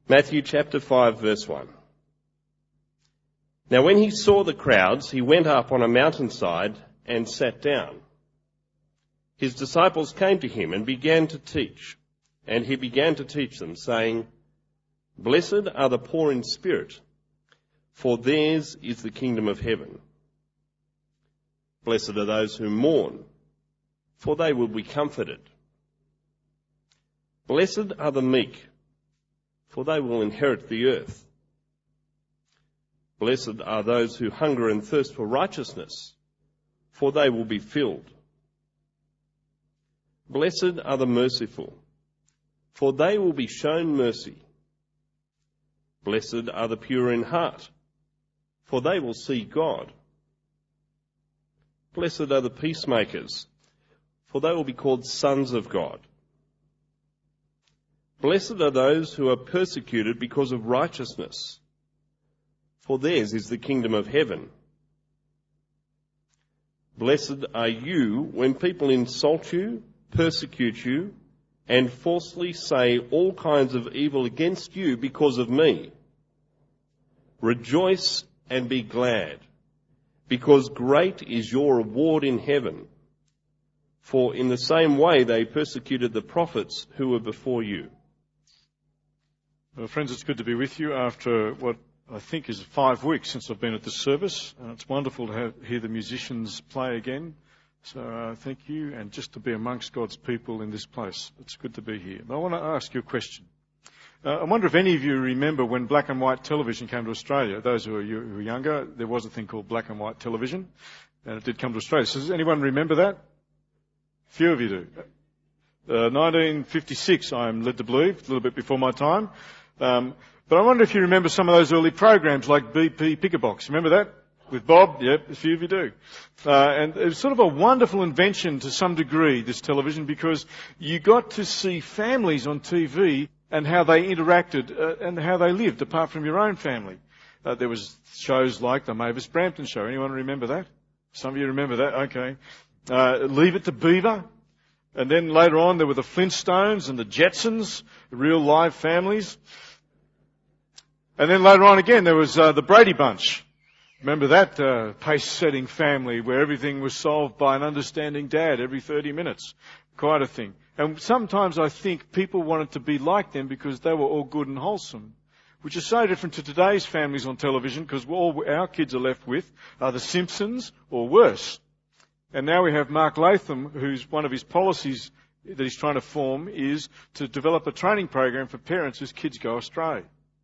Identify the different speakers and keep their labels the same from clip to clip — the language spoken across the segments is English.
Speaker 1: Matthew chapter 5 verse 1. Now when he saw the crowds, he went up on a mountainside and sat down. His disciples came to him and began to teach. And he began to teach them, saying, Blessed are the poor in spirit, for theirs is the kingdom of heaven. Blessed are those who mourn, for they will be comforted. Blessed are the meek, for they will inherit the earth. Blessed are those who hunger and thirst for righteousness, for they will be filled. Blessed are the merciful, for they will be shown mercy. Blessed are the pure in heart, for they will see God. Blessed are the peacemakers, for they will be called sons of God. Blessed are those who are persecuted because of righteousness, for theirs is the kingdom of heaven. Blessed are you when people insult you, persecute you, and falsely say all kinds of evil against you because of me. Rejoice and be glad, because great is your reward in heaven. For in the same way they persecuted the prophets who were before you.
Speaker 2: Well, friends, it's good to be with you after what I think is 5 weeks since I've been at this service. It's wonderful to hear the musicians play again. So thank you, and just to be amongst God's people in this place. It's good to be here. But I want to ask you a question. I wonder if any of you remember when black and white television came to Australia. Those who are younger, there was a thing called black and white television, and it did come to Australia. So does anyone remember that? A few of you do. 1956, I'm led to believe, a little bit before my time. But I wonder if you remember some of those early programs like BP Pick-a-Box. Remember that? With Bob? Yep, a few of you do. And it was sort of a wonderful invention to some degree, this television, because you got to see families on TV and how they interacted and how they lived apart from your own family. There was shows like the Mavis Brampton Show. Anyone remember that? Some of you remember that? Okay. Leave It to Beaver. And then later on there were the Flintstones and the Jetsons, real live families. And then later on again there was the Brady Bunch. Remember that pace-setting family where everything was solved by an understanding dad every 30 minutes? Quite a thing. And sometimes I think people wanted to be like them because they were all good and wholesome, which is so different to today's families on television, because all our kids are left with are The Simpsons or worse. And now we have Mark Latham, who's one of his policies that he's trying to form is to develop a training program for parents whose kids go astray.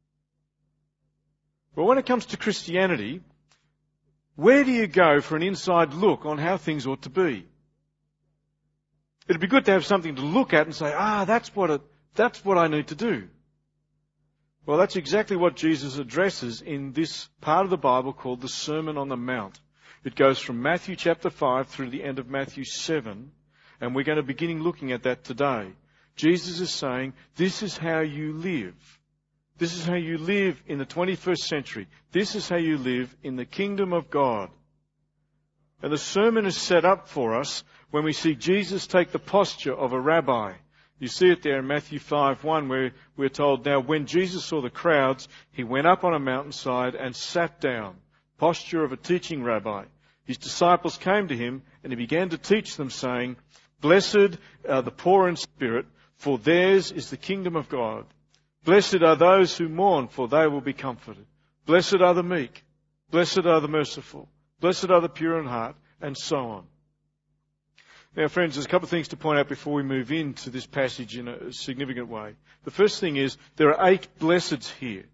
Speaker 2: But when it comes to Christianity, where do you go for an inside look on how things ought to be? It'd be good to have something to look at and say, that's what I need to do. Well, that's exactly what Jesus addresses in this part of the Bible called the Sermon on the Mount. It goes from Matthew chapter 5 through the end of Matthew 7, and we're going to begin looking at that today. Jesus is saying, this is how you live. This is how you live in the 21st century. This is how you live in the kingdom of God. And the sermon is set up for us when we see Jesus take the posture of a rabbi. You see it there in Matthew 5:1 where we're told, now when Jesus saw the crowds, he went up on a mountainside and sat down. Posture of a teaching rabbi. His disciples came to him and he began to teach them, saying, Blessed are the poor in spirit, for theirs is the kingdom of God. Blessed are those who mourn, for they will be comforted. Blessed are the meek. Blessed are the merciful. Blessed are the pure in heart, and so on. Now, friends, there's a couple of things to point out before we move into this passage in a significant way. The first thing is there are 8 blesseds here.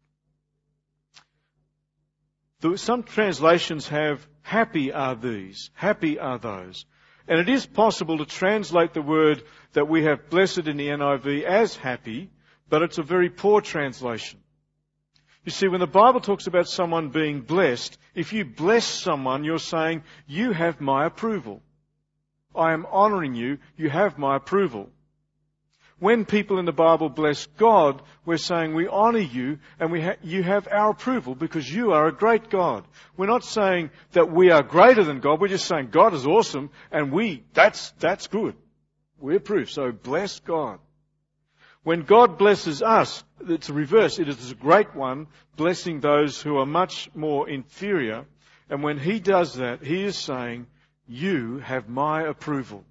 Speaker 2: Some translations have happy are these, happy are those. And it is possible to translate the word that we have blessed in the NIV as happy, but it's a very poor translation. You see, when the Bible talks about someone being blessed, if you bless someone, you're saying, you have my approval. I am honouring you, you have my approval. When people in the Bible bless God, we're saying we honour you and you have our approval because you are a great God. We're not saying that we are greater than God, we're just saying God is awesome and that's good. We approve, so bless God. When God blesses us, it's a reverse. It is a great one, blessing those who are much more inferior. And when he does that, he is saying, you have my approval.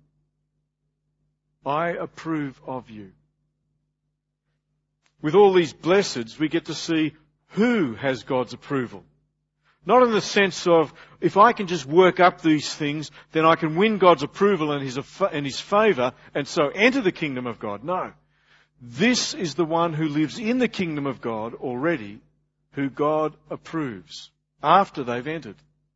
Speaker 2: I approve of you. With all these blesseds, we get to see who has God's approval. Not in the sense of, if I can just work up these things, then I can win God's approval and His favour, and so enter the kingdom of God. No. This is the one who lives in the kingdom of God already, who God approves after they've entered.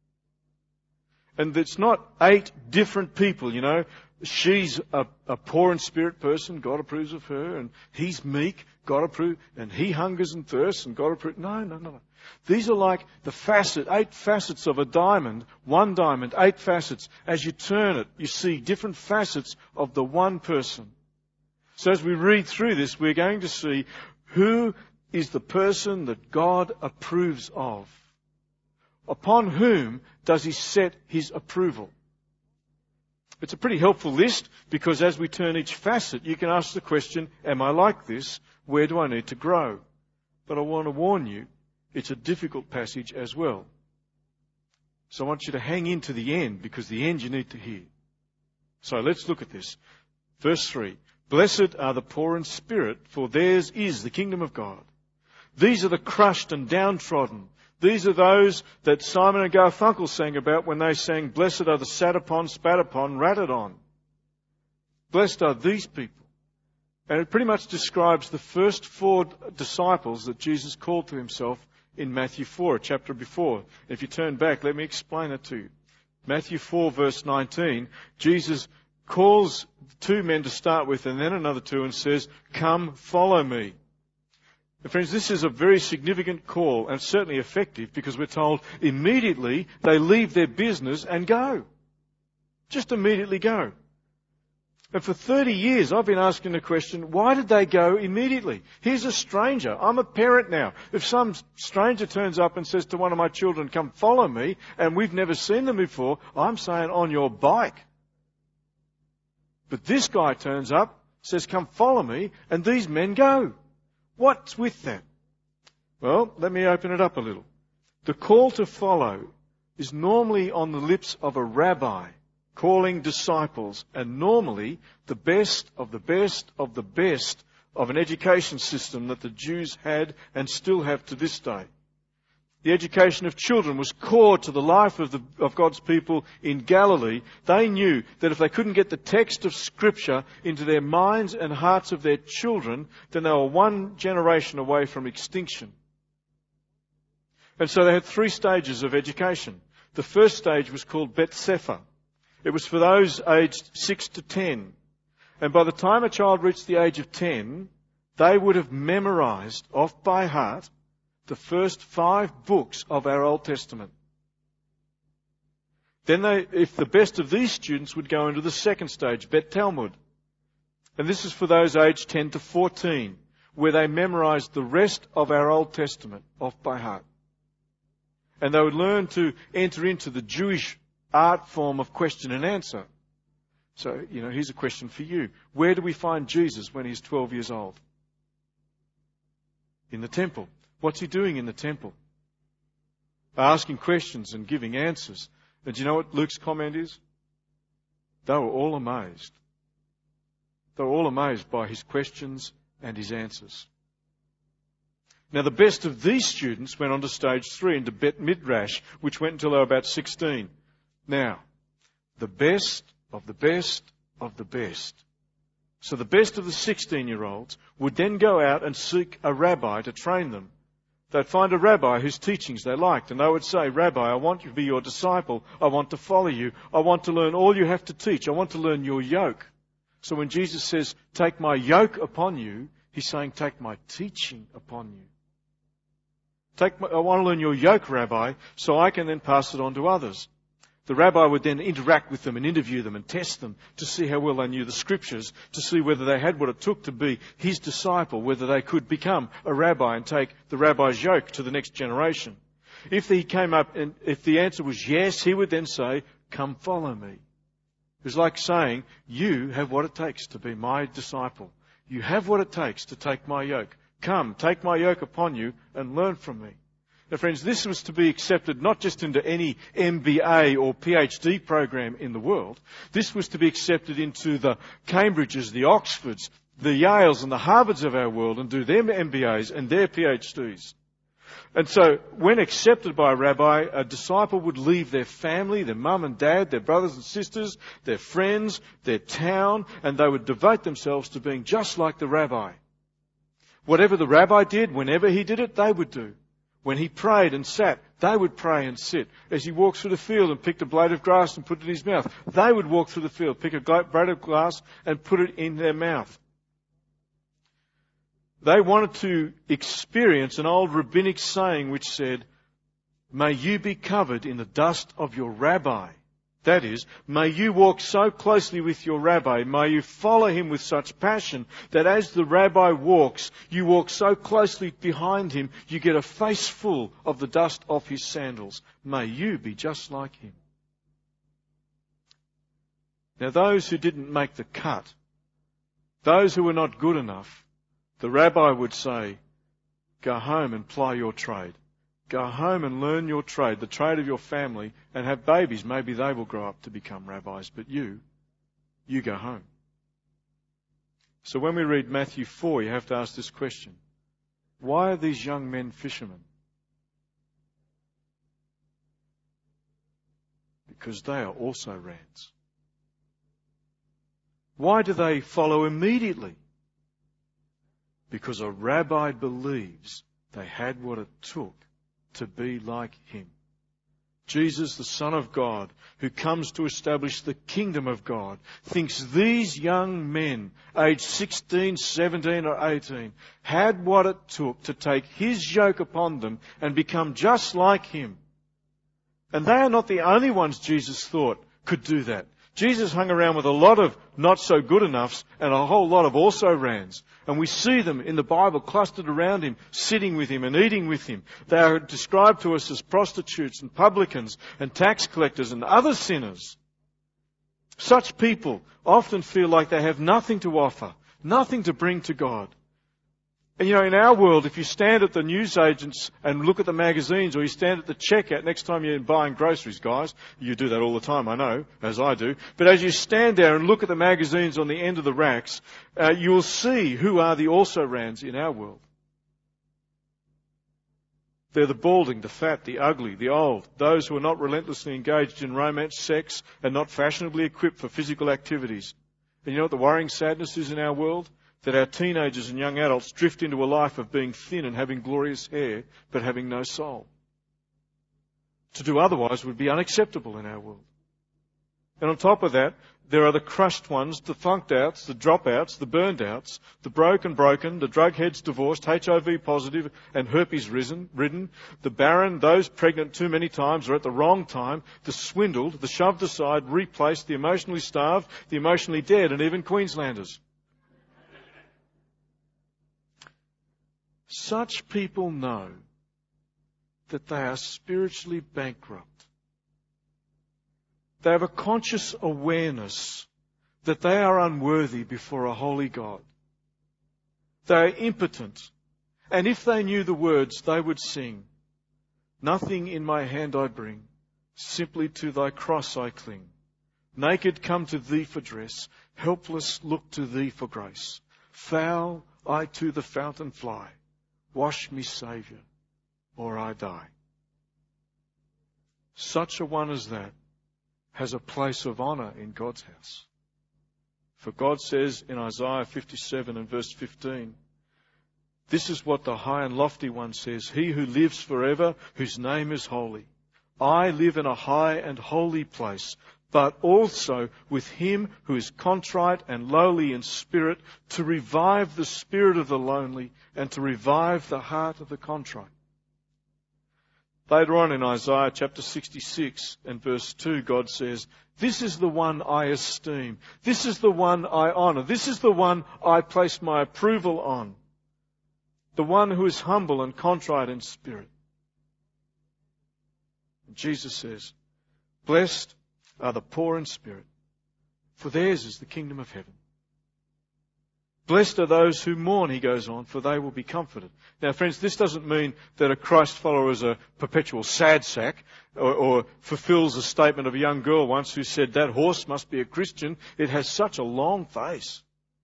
Speaker 2: And it's not 8 different people, you know. She's a poor in spirit person, God approves of her, and he's meek, God approves, and he hungers and thirsts, and God approves. No. These are like the 8 facets of a diamond, one diamond, 8 facets. As you turn it, you see different facets of the one person. So as we read through this, we're going to see who is the person that God approves of. Upon whom does he set his approval? It's a pretty helpful list, because as we turn each facet, you can ask the question, am I like this? Where do I need to grow? But I want to warn you, it's a difficult passage as well. So I want you to hang in to the end, because the end you need to hear. So let's look at this. Verse 3. Blessed are the poor in spirit, for theirs is the kingdom of God. These are the crushed and downtrodden. These are those that Simon and Garfunkel sang about when they sang, blessed are the sat upon, spat upon, ratted on. Blessed are these people. And it pretty much describes the first 4 disciples that Jesus called to himself in Matthew 4, a chapter before. If you turn back, let me explain it to you. Matthew 4, verse 19, Jesus calls 2 men to start with and then another 2 and says, come, follow me. And friends, this is a very significant call and certainly effective, because we're told immediately they leave their business and go. Just immediately go. And for 30 years I've been asking the question, why did they go immediately? Here's a stranger. I'm a parent now. If some stranger turns up and says to one of my children, come follow me, and we've never seen them before, I'm saying on your bike. But this guy turns up, says come follow me, and these men go. What's with that? Well, let me open it up a little. The call to follow is normally on the lips of a rabbi calling disciples, and normally the best of the best of the best of an education system that the Jews had and still have to this day. The education of children was core to the life of God's people in Galilee. They knew that if they couldn't get the text of Scripture into their minds and hearts of their children, then they were one generation away from extinction. And so they had 3 stages of education. The first stage was called Bet Sefer. It was for those aged 6 to 10. And by the time a child reached the age of 10, they would have memorized off by heart the first 5 books of our Old Testament. Then if the best of these students would go into the second stage, Bet Talmud. And this is for those aged 10 to 14, where they memorized the rest of our Old Testament off by heart. And they would learn to enter into the Jewish art form of question and answer. So, here's a question for you. Where do we find Jesus when he's 12 years old? In the temple. What's he doing in the temple? Asking questions and giving answers. And do you know what Luke's comment is? They were all amazed. They were all amazed by his questions and his answers. Now, the best of these students went on to stage 3 into Bet Midrash, which went until they were about 16. Now, the best of the best of the best. So the best of the 16-year-olds would then go out and seek a rabbi to train them. They'd find a rabbi whose teachings they liked, and they would say, Rabbi, I want you to be your disciple. I want to follow you. I want to learn all you have to teach. I want to learn your yoke. So when Jesus says, take my yoke upon you, he's saying, take my teaching upon you. I want to learn your yoke, Rabbi, so I can then pass it on to others. The rabbi would then interact with them and interview them and test them to see how well they knew the Scriptures, to see whether they had what it took to be his disciple, whether they could become a rabbi and take the rabbi's yoke to the next generation. If he came up and if the answer was yes, he would then say, come follow me. It was like saying, you have what it takes to be my disciple. You have what it takes to take my yoke. Come, take my yoke upon you and learn from me. Now friends, this was to be accepted not just into any MBA or PhD program in the world. This was to be accepted into the Cambridges, the Oxfords, the Yales and the Harvards of our world and do their MBAs and their PhDs. And so, when accepted by a rabbi, a disciple would leave their family, their mum and dad, their brothers and sisters, their friends, their town, and they would devote themselves to being just like the rabbi. Whatever the rabbi did, whenever he did it, they would do. When he prayed and sat, they would pray and sit. As he walked through the field and picked a blade of grass and put it in his mouth, they would walk through the field, pick a blade of grass and put it in their mouth. They wanted to experience an old rabbinic saying which said, "May you be covered in the dust of your rabbi." That is, may you walk so closely with your rabbi, may you follow him with such passion that as the rabbi walks, you walk so closely behind him, you get a face full of the dust of his sandals. May you be just like him. Now those who didn't make the cut, those who were not good enough, the rabbi would say, "Go home and ply your trade. Go home and learn your trade, the trade of your family, and have babies. Maybe they will grow up to become rabbis, but you go home." So when we read Matthew 4, you have to ask this question. Why are these young men fishermen? Because they are also rans. Why do they follow immediately? Because a rabbi believes they had what it took to be like him. Jesus, the Son of God, who comes to establish the kingdom of God, thinks these young men, aged 16, 17 or 18, had what it took to take his yoke upon them and become just like him. And they are not the only ones Jesus thought could do that. Jesus hung around with a lot of not so good enoughs and a whole lot of also rans. And we see them in the Bible clustered around him, sitting with him and eating with him. They are described to us as prostitutes and publicans and tax collectors and other sinners. Such people often feel like they have nothing to offer, nothing to bring to God. And in our world, if you stand at the newsagents and look at the magazines, or you stand at the checkout next time you're buying groceries, guys, you do that all the time, I know, as I do. But as you stand there and look at the magazines on the end of the racks, you will see who are the also-rans in our world. They're the balding, the fat, the ugly, the old, those who are not relentlessly engaged in romance, sex, and not fashionably equipped for physical activities. And you know what the worrying sadness is in our world? That our teenagers and young adults drift into a life of being thin and having glorious hair, but having no soul. To do otherwise would be unacceptable in our world. And on top of that, there are the crushed ones, the funked outs, the dropouts, the burned outs, the broken, the drug heads divorced, HIV positive and herpes ridden, the barren, those pregnant too many times or at the wrong time, the swindled, the shoved aside, replaced, the emotionally starved, the emotionally dead, and even Queenslanders. Such people know that they are spiritually bankrupt. They have a conscious awareness that they are unworthy before a holy God. They are impotent. And if they knew the words, they would sing, "Nothing in my hand I bring, simply to thy cross I cling. Naked come to thee for dress, helpless look to thee for grace. Foul I to the fountain fly, wash me, Saviour, or I die." Such a one as that has a place of honour in God's house. For God says in Isaiah 57 and verse 15, this is what the high and lofty one says, "He who lives forever, whose name is holy. I live in a high and holy place, but also with him who is contrite and lowly in spirit, to revive the spirit of the lonely and to revive the heart of the contrite." Later on in Isaiah chapter 66 and verse 2, God says, "This is the one I esteem. This is the one I honour. This is the one I place my approval on. The one who is humble and contrite in spirit." And Jesus says, "Blessed are the poor in spirit, for theirs is the kingdom of heaven." Blessed are those who mourn, he goes on, for they will be comforted. Now, friends, this doesn't mean that a Christ follower is a perpetual sad sack or fulfills a statement of a young girl once who said, that horse must be a Christian. It has such a long face.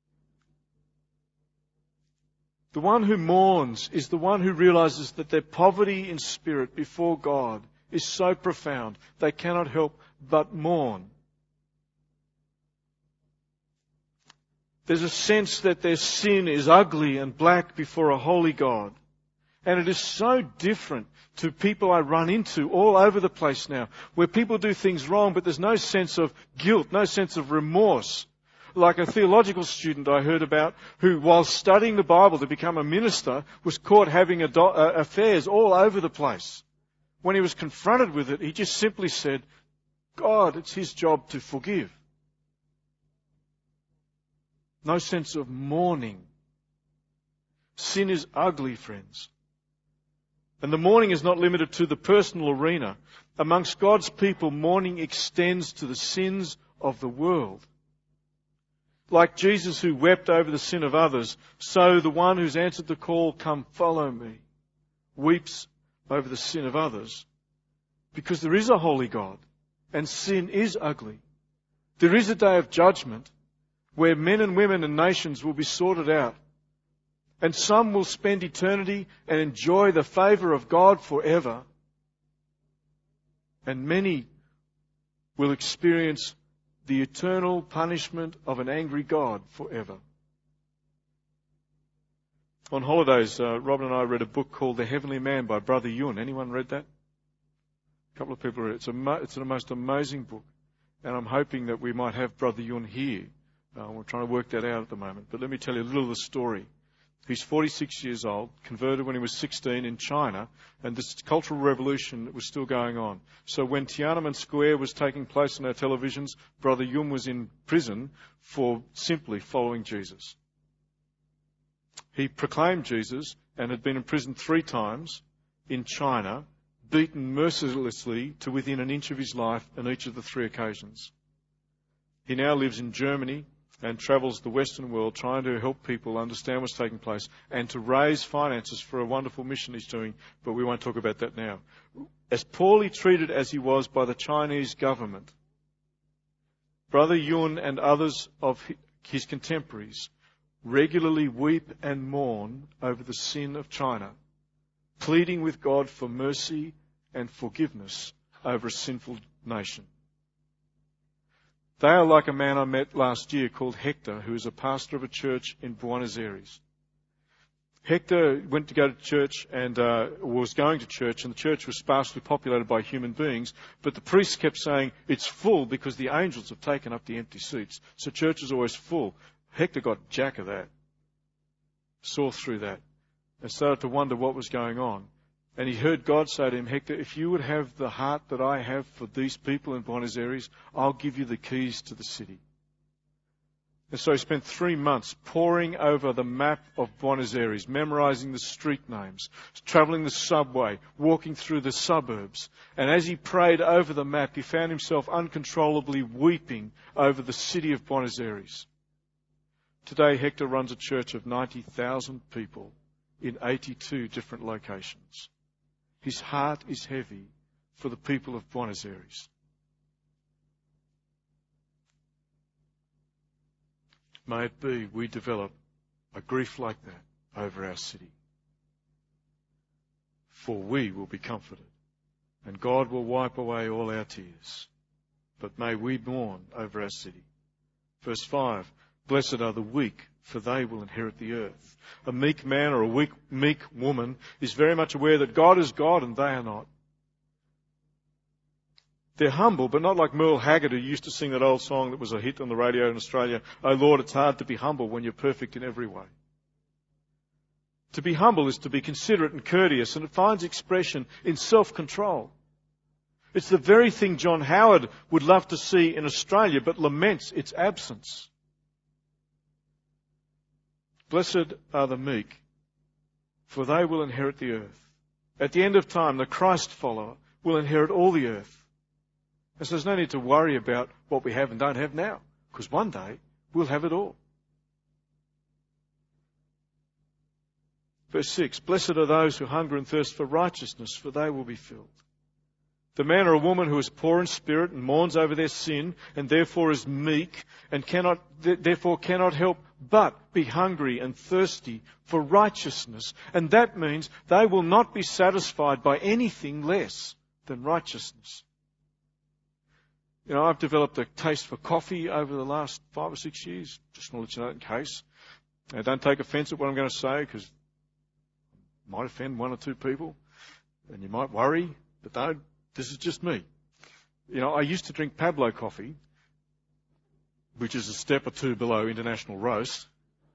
Speaker 2: The one who mourns is the one who realizes that their poverty in spirit before God is so profound they cannot help but mourn. There's a sense that their sin is ugly and black before a holy God. And it is so different to people I run into all over the place now, where people do things wrong, but there's no sense of guilt, no sense of remorse. Like a theological student I heard about who, while studying the Bible to become a minister, was caught having affairs all over the place. When he was confronted with it, he just simply said, God, it's his job to forgive. No sense of mourning. Sin is ugly, friends. And the mourning is not limited to the personal arena. Amongst God's people, mourning extends to the sins of the world. Like Jesus who wept over the sin of others, so the one who's answered the call, come follow me, weeps over the sin of others. Because there is a holy God, and sin is ugly. There is a day of judgment, where men and women and nations will be sorted out. And some will spend eternity and enjoy the favour of God forever. And many will experience the eternal punishment of an angry God forever. On holidays, Robin and I read a book called The Heavenly Man by Brother Yun. Anyone read that? A couple of people read it. It's the most amazing book. And I'm hoping that we might have Brother Yun here. We're trying to work that out at the moment. But let me tell you a little of the story. He's 46 years old, converted when he was 16 in China, and this cultural revolution was still going on. So when Tiananmen Square was taking place on our televisions, Brother Yun was in prison for simply following Jesus. He proclaimed Jesus and had been imprisoned 3 times in China, beaten mercilessly to within an inch of his life on each of the 3 occasions. He now lives in Germany and travels the Western world trying to help people understand what's taking place and to raise finances for a wonderful mission he's doing, but we won't talk about that now. As poorly treated as he was by the Chinese government, Brother Yun and others of his contemporaries regularly weep and mourn over the sin of China, pleading with God for mercy and forgiveness over a sinful nation. They are like a man I met last year called Hector, who is a pastor of a church in Buenos Aires. Hector went to go to church and was going to church, and the church was sparsely populated by human beings, but the priests kept saying, it's full because the angels have taken up the empty seats. So church is always full. Hector got jack of that, saw through that, and started to wonder what was going on. And he heard God say to him, Hector, if you would have the heart that I have for these people in Buenos Aires, I'll give you the keys to the city. And so he spent 3 months poring over the map of Buenos Aires, memorizing the street names, travelling the subway, walking through the suburbs. And as he prayed over the map, he found himself uncontrollably weeping over the city of Buenos Aires. Today, Hector runs a church of 90,000 people in 82 different locations. His heart is heavy for the people of Buenos Aires. May it be we develop a grief like that over our city. For we will be comforted, and God will wipe away all our tears. But may we mourn over our city. Verse 5, blessed are the weak, for they will inherit the earth. A meek man or a meek woman is very much aware that God is God and they are not. They're humble, but not like Merle Haggard, who used to sing that old song that was a hit on the radio in Australia, Oh Lord, it's hard to be humble when you're perfect in every way. To be humble is to be considerate and courteous, and it finds expression in self-control. It's the very thing John Howard would love to see in Australia, but laments its absence. Blessed are the meek, for they will inherit the earth. At the end of time, the Christ follower will inherit all the earth. And so there's no need to worry about what we have and don't have now, because one day we'll have it all. Verse 6, blessed are those who hunger and thirst for righteousness, for they will be filled. The man or a woman who is poor in spirit and mourns over their sin and therefore is meek and therefore cannot help but be hungry and thirsty for righteousness. And that means they will not be satisfied by anything less than righteousness. You know, I've developed a taste for coffee over the last 5 or 6 years. Just want to let you know in case. Now, don't take offence at what I'm going to say because it might offend 1 or 2 people and you might worry, but don't. This is just me. You know, I used to drink Pablo coffee, which is a step or 2 below International Roast.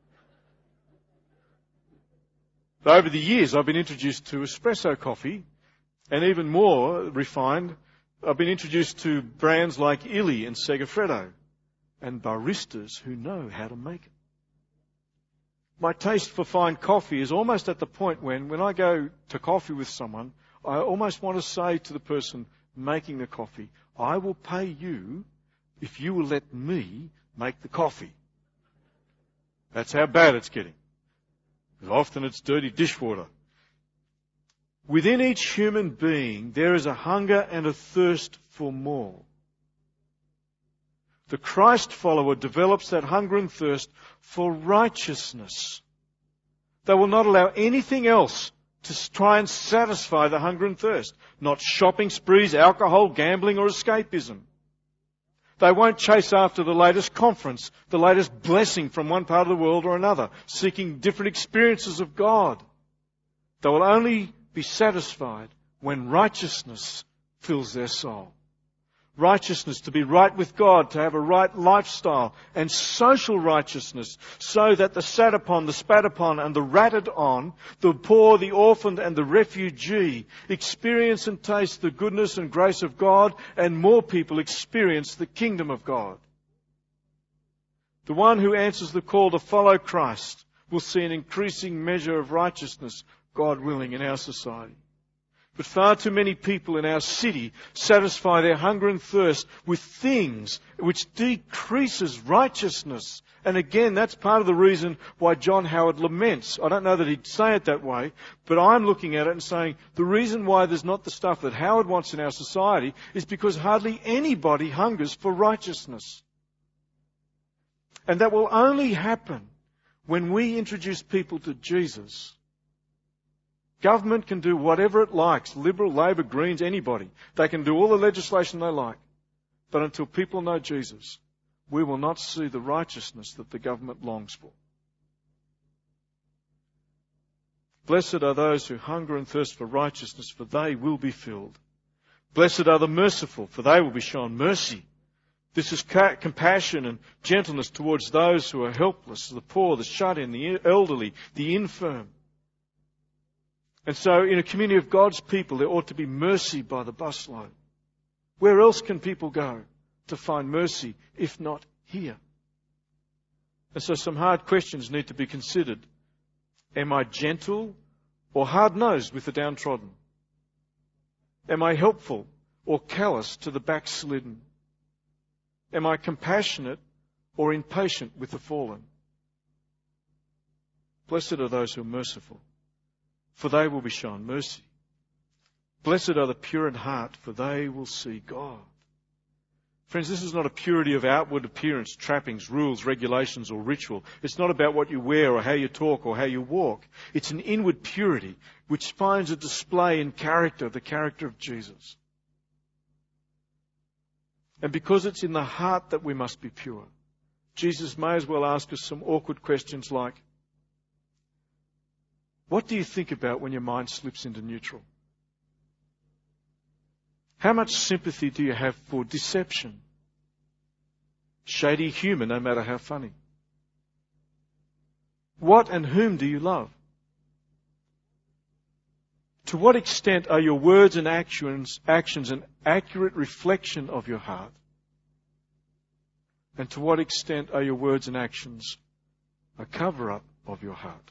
Speaker 2: But over the years, I've been introduced to espresso coffee, and even more refined, I've been introduced to brands like Illy and Segafredo, and baristas who know how to make it. My taste for fine coffee is almost at the point when I go to coffee with someone, I almost want to say to the person making the coffee, I will pay you if you will let me make the coffee. That's how bad it's getting. Because often it's dirty dishwater. Within each human being, there is a hunger and a thirst for more. The Christ follower develops that hunger and thirst for righteousness. They will not allow anything else to try and satisfy the hunger and thirst. Not shopping sprees, alcohol, gambling or escapism. They won't chase after the latest conference, the latest blessing from one part of the world or another, seeking different experiences of God. They will only be satisfied when righteousness fills their soul. Righteousness, to be right with God, to have a right lifestyle, and social righteousness, so that the sat upon, the spat upon, and the ratted on, the poor, the orphaned, and the refugee experience and taste the goodness and grace of God, and more people experience the kingdom of God. The one who answers the call to follow Christ will see an increasing measure of righteousness, God willing, in our society. But far too many people in our city satisfy their hunger and thirst with things which decreases righteousness. And again, that's part of the reason why John Howard laments. I don't know that he'd say it that way, but I'm looking at it and saying the reason why there's not the stuff that Howard wants in our society is because hardly anybody hungers for righteousness. And that will only happen when we introduce people to Jesus. Government can do whatever it likes, Liberal, Labor, Greens, anybody. They can do all the legislation they like. But until people know Jesus, we will not see the righteousness that the government longs for. Blessed are those who hunger and thirst for righteousness, for they will be filled. Blessed are the merciful, for they will be shown mercy. This is compassion and gentleness towards those who are helpless, the poor, the shut-in, the elderly, the infirm. And so in a community of God's people, there ought to be mercy by the busload. Where else can people go to find mercy if not here? And so some hard questions need to be considered. Am I gentle or hard-nosed with the downtrodden? Am I helpful or callous to the backslidden? Am I compassionate or impatient with the fallen? Blessed are those who are merciful, for they will be shown mercy. Blessed are the pure in heart, for they will see God. Friends, this is not a purity of outward appearance, trappings, rules, regulations, or ritual. It's not about what you wear or how you talk or how you walk. It's an inward purity which finds a display in character, the character of Jesus. And because it's in the heart that we must be pure, Jesus may as well ask us some awkward questions like, what do you think about when your mind slips into neutral? How much sympathy do you have for deception? Shady humour, no matter how funny. What and whom do you love? To what extent are your words and actions an accurate reflection of your heart? And to what extent are your words and actions a cover-up of your heart?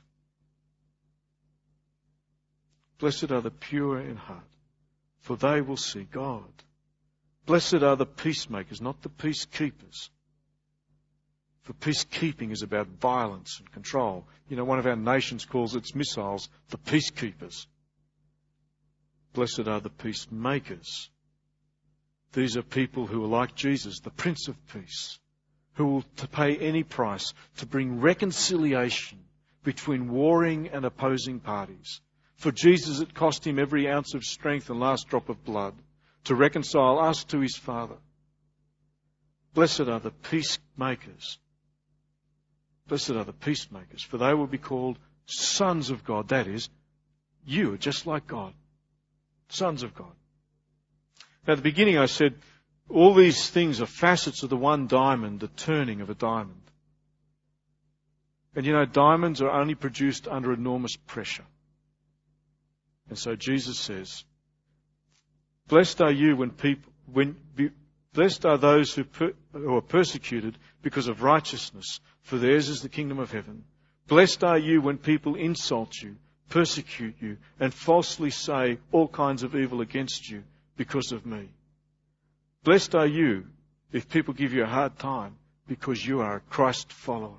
Speaker 2: Blessed are the pure in heart, for they will see God. Blessed are the peacemakers, not the peacekeepers, For peacekeeping is about violence and control. You know, one of our nations calls its missiles the peacekeepers. Blessed are the peacemakers. These are people who are like Jesus, the Prince of Peace, who will pay any price to bring reconciliation between warring and opposing parties. For Jesus, it cost him every ounce of strength and last drop of blood to reconcile us to his Father. Blessed are the peacemakers. Blessed are the peacemakers, for they will be called sons of God. That is, you are just like God. Sons of God. Now, at the beginning I said all these things are facets of the one diamond, the turning of a diamond. And you know, diamonds are only produced under enormous pressure. And so Jesus says, blessed are you blessed are those who are persecuted because of righteousness, for theirs is the kingdom of heaven. Blessed are you when people insult you, persecute you, and falsely say all kinds of evil against you because of me. Blessed are you if people give you a hard time because you are a Christ follower.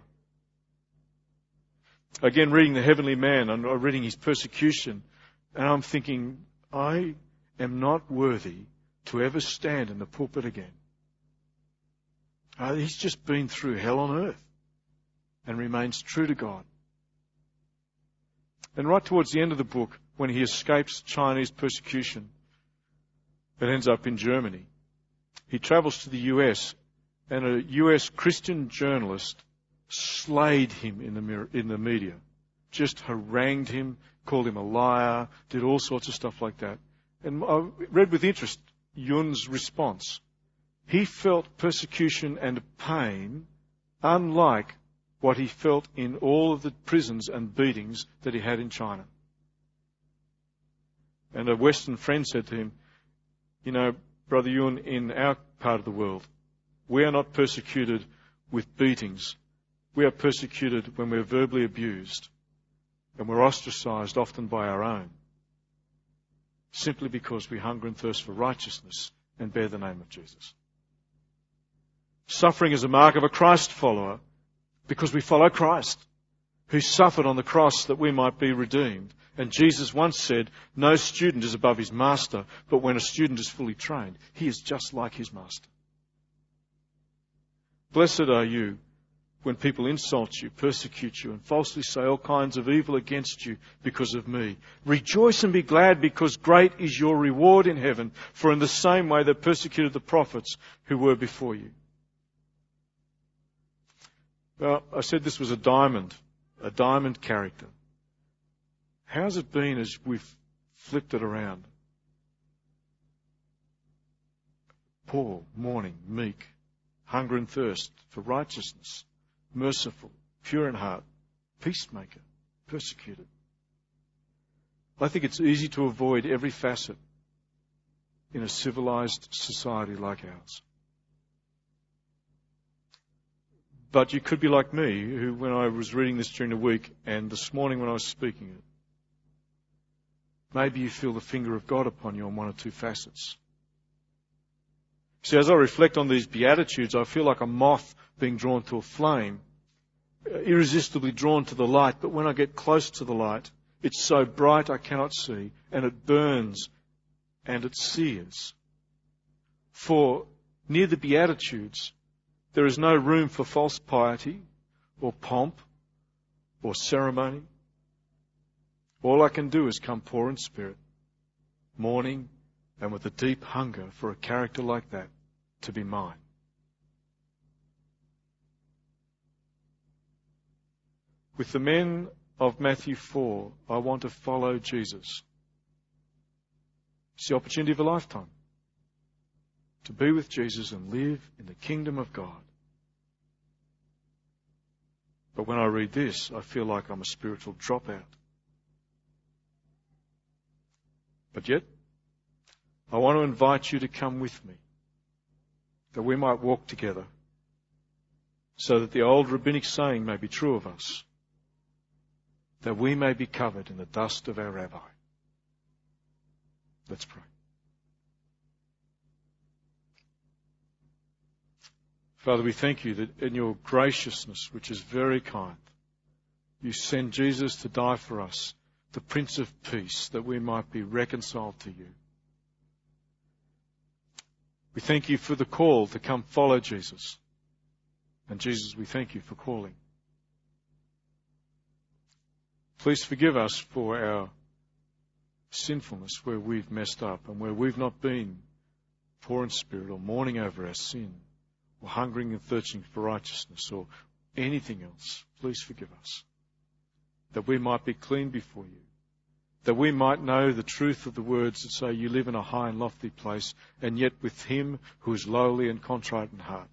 Speaker 2: Again, reading the heavenly man, I'm reading his persecution, and I'm thinking, I am not worthy to ever stand in the pulpit again. He's just been through hell on earth and remains true to God. And right towards the end of the book, when he escapes Chinese persecution, it ends up in Germany. He travels to the US, and a US Christian journalist slayed him in the media, just harangued him, called him a liar, did all sorts of stuff like that. And I read with interest Yun's response. He felt persecution and pain unlike what he felt in all of the prisons and beatings that he had in China. And a Western friend said to him, you know, Brother Yun, in our part of the world, we are not persecuted with beatings. We are persecuted when we're verbally abused, and we're ostracized often by our own, simply because we hunger and thirst for righteousness and bear the name of Jesus. Suffering is a mark of a Christ follower because we follow Christ, who suffered on the cross that we might be redeemed. And Jesus once said, no student is above his master, but when a student is fully trained, he is just like his master. Blessed are you when people insult you, persecute you, and falsely say all kinds of evil against you because of me. Rejoice and be glad, because great is your reward in heaven, for in the same way they persecuted the prophets who were before you. Well, I said this was a diamond character. How's it been as we've flipped it around? Poor, mourning, meek, hunger and thirst for righteousness, merciful, pure in heart, peacemaker, persecuted. I think it's easy to avoid every facet in a civilized society like ours. But you could be like me, who, when I was reading this during the week and this morning when I was speaking it, maybe you feel the finger of God upon you on one or two facets. See, as I reflect on these Beatitudes, I feel like a moth being drawn to a flame, irresistibly drawn to the light. But when I get close to the light, it's so bright I cannot see, and it burns and it sears. For near the Beatitudes, there is no room for false piety or pomp or ceremony. All I can do is come poor in spirit, mourning and with a deep hunger for a character like that to be mine. With the men of Matthew 4, I want to follow Jesus. It's the opportunity of a lifetime to be with Jesus and live in the kingdom of God. But when I read this, I feel like I'm a spiritual dropout. But yet, I want to invite you to come with me, that we might walk together, so that the old rabbinic saying may be true of us, that we may be covered in the dust of our rabbi. Let's pray. Father, we thank you that in your graciousness, which is very kind, you send Jesus to die for us, the Prince of Peace, that we might be reconciled to you. We thank you for the call to come follow Jesus. And Jesus, we thank you for calling. Please forgive us for our sinfulness where we've messed up and where we've not been poor in spirit or mourning over our sin or hungering and thirsting for righteousness or anything else. Please forgive us, that we might be clean before you, that we might know the truth of the words that say you live in a high and lofty place, and yet with him who is lowly and contrite in heart.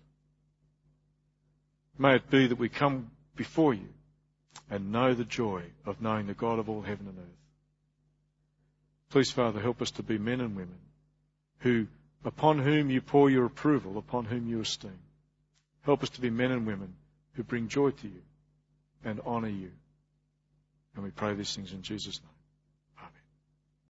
Speaker 2: May it be that we come before you and know the joy of knowing the God of all heaven and earth. Please, Father, help us to be men and women upon whom you pour your approval, upon whom you esteem. Help us to be men and women who bring joy to you and honour you. And we pray these things in Jesus' name.